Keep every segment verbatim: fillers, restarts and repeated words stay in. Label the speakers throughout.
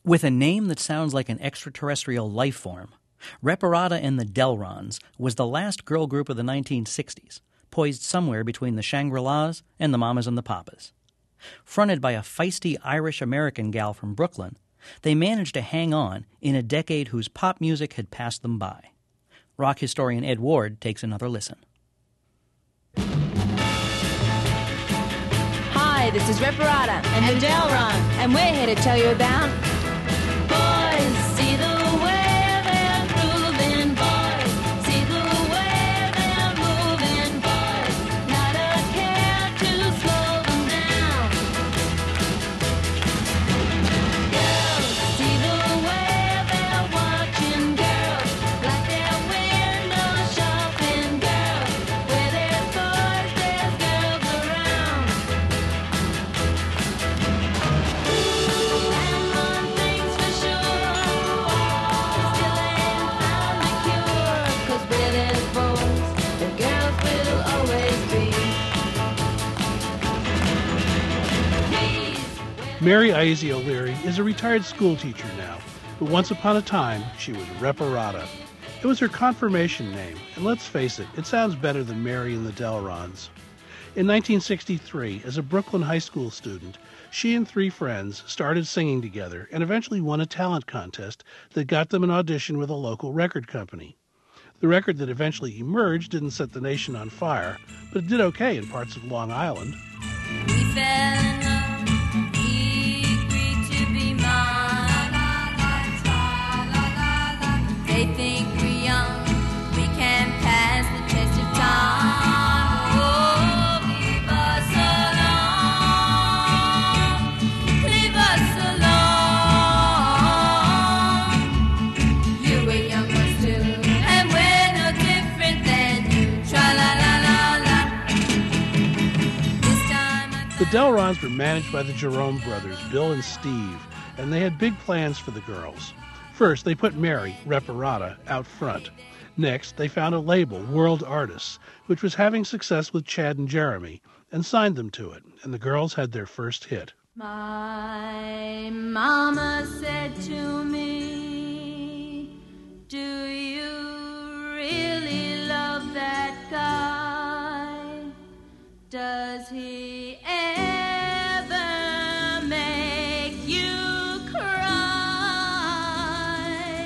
Speaker 1: With a name that sounds like an extraterrestrial life form, Reparata and the Delrons was the last girl group of the nineteen sixties, poised somewhere between the Shangri-Las and the Mamas and the Papas. Fronted by a feisty Irish-American gal from Brooklyn, they managed to hang on in a decade whose pop music had passed them by. Rock historian Ed Ward takes another listen.
Speaker 2: Hi, this is Reparata and the Delron, and we're here to tell you about boys. See the way they're grooving, boys. See the way they're moving, boys. Not a care to slow them down. Girls, see the way they're watching, girls, like they're window shopping, girls. Where there's boys, there's girls around. And one thing's for sure, still ain't found the cure. 'Cause where there's boys, the girls will always be.
Speaker 3: Mary Izy O'Leary is a retired school teacher now, but once upon a time, she was Reparata. It was her confirmation name, and let's face it, it sounds better than Mary and the Delrons. In nineteen sixty-three, as a Brooklyn high school student, she and three friends started singing together and eventually won a talent contest that got them an audition with a local record company. The record that eventually emerged didn't set the nation on fire, but it did okay in parts of Long Island.
Speaker 2: We fell in love, he agreed to be mine. They think we're young, we can pass the test of time. Oh, leave us alone, leave us alone. You were younger still, and we're no different than you. Tra-la-la-la-la. This time I
Speaker 3: The Delrons were managed by the Jerome brothers, Bill and Steve, and they had big plans for the girls. First, they put Mary, Reparata, out front. Next, they found a label, World Artists, which was having success with Chad and Jeremy, and signed them to it, and the girls had their first hit.
Speaker 2: My mama said to me, do you really love that guy? Does he ever make you cry?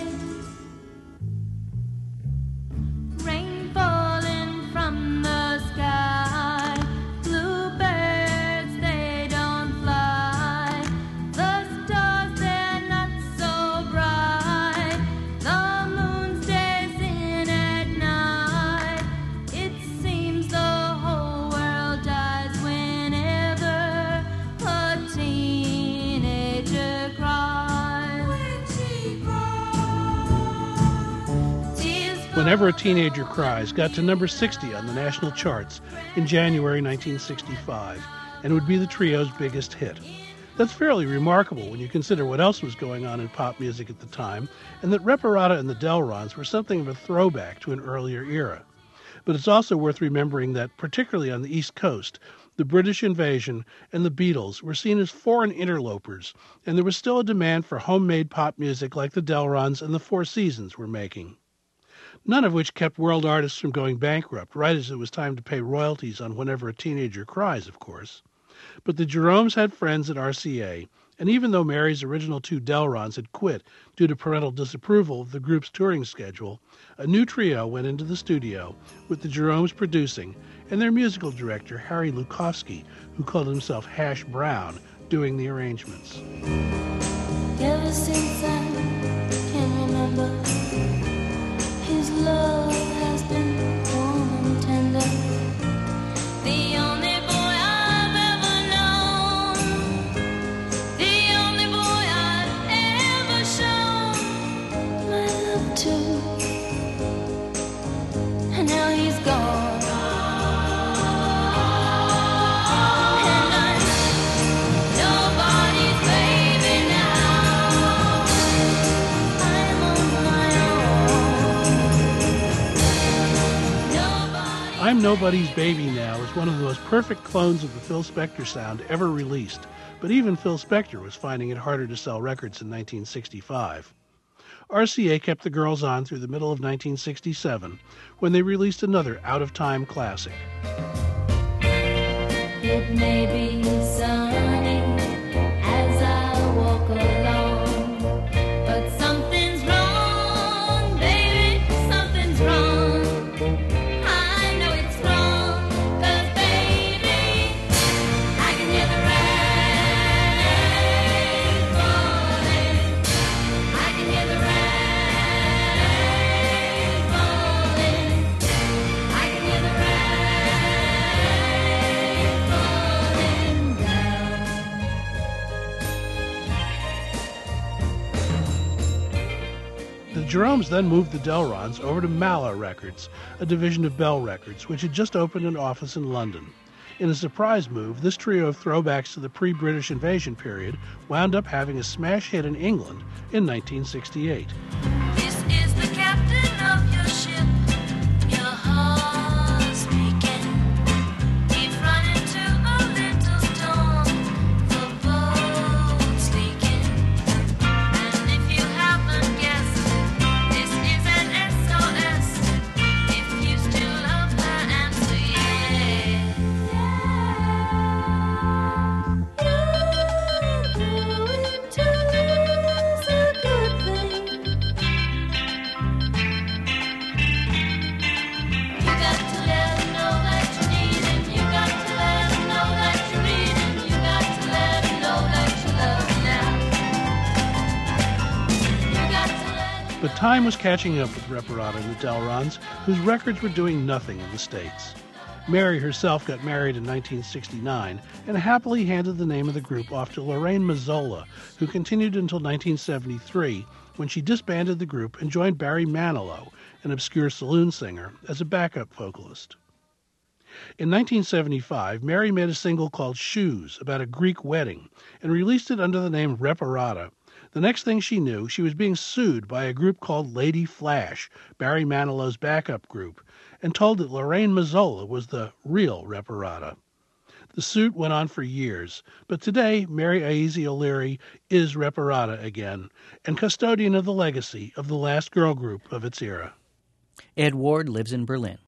Speaker 2: Rain falling from the sky, bluebirds they don't fly, the stars they're not so bright, the moon stays in at night. It seems the whole world dies whenever a teenager cries. When she cries, tears
Speaker 3: Whenever a Teenager Cries got to number sixty on the national charts in January nineteen sixty-five, and would be the trio's biggest hit. That's fairly remarkable when you consider what else was going on in pop music at the time, and that Reparata and the Delrons were something of a throwback to an earlier era. But it's also worth remembering that, particularly on the East Coast, the British invasion and the Beatles were seen as foreign interlopers, and there was still a demand for homemade pop music like the Delrons and the Four Seasons were making. None of which kept World Artists from going bankrupt, right as it was time to pay royalties on Whenever a Teenager Cries, of course. But the Jeromes had friends at R C A, and even though Mary's original two Delrons had quit due to parental disapproval of the group's touring schedule, a new trio went into the studio, with the Jeromes producing, and their musical director, Harry Lukowski, who called himself Hash Brown, doing the arrangements.
Speaker 2: ever since I can remember. His love has been warm and tender. The only boy I've ever known, the only boy I've ever shown my love to, and now he's gone. And I'm nobody's baby now. I'm on my own. Nobody.
Speaker 3: I'm Nobody's Baby Now is one of the most perfect clones of the Phil Spector sound ever released, but but even Phil Spector was finding it harder to sell records in nineteen sixty-five. R C A kept the girls on through the middle of nineteen sixty-seven, when they released another out-of-time classic.
Speaker 2: It may be sunny as I walk along, but something's wrong, baby, something's wrong. I know it's wrong, 'cause baby, I can hear the rain falling. I can hear the rain falling. I can hear the rain.
Speaker 3: The Jeromes then moved the Delrons over to Mala Records, a division of Bell Records, which had just opened an office in London. In a surprise move, this trio of throwbacks to the pre-British invasion period wound up having a smash hit in England in nineteen sixty-eight.
Speaker 2: This is the captain of your ship, your heart speaking. We've run into a little storm, the boat's leaking. And if you haven't guessed, this is an S O S. If you still love her, answer yes. You're doing two's a good thing. You got to let him know that you need him. You got to let him know that you need him. You got to let him know that you love him now. You got to let him.
Speaker 3: But time was catching up with Reparata and the Delrons, whose records were doing nothing in the States. Mary herself got married in nineteen sixty-nine and happily handed the name of the group off to Lorraine Mazzola, who continued until nineteen seventy-three, when she disbanded the group and joined Barry Manilow, an obscure saloon singer, as a backup vocalist. In nineteen seventy-five, Mary made a single called Shoes about a Greek wedding and released it under the name Reparata. The next thing she knew, she was being sued by a group called Lady Flash, Barry Manilow's backup group, and told that Lorraine Mazzola was the real Reparata. The suit went on for years, but today Mary Aizy O'Leary is Reparata again, and custodian of the legacy of the last girl group of its era.
Speaker 1: Ed Ward lives in Berlin.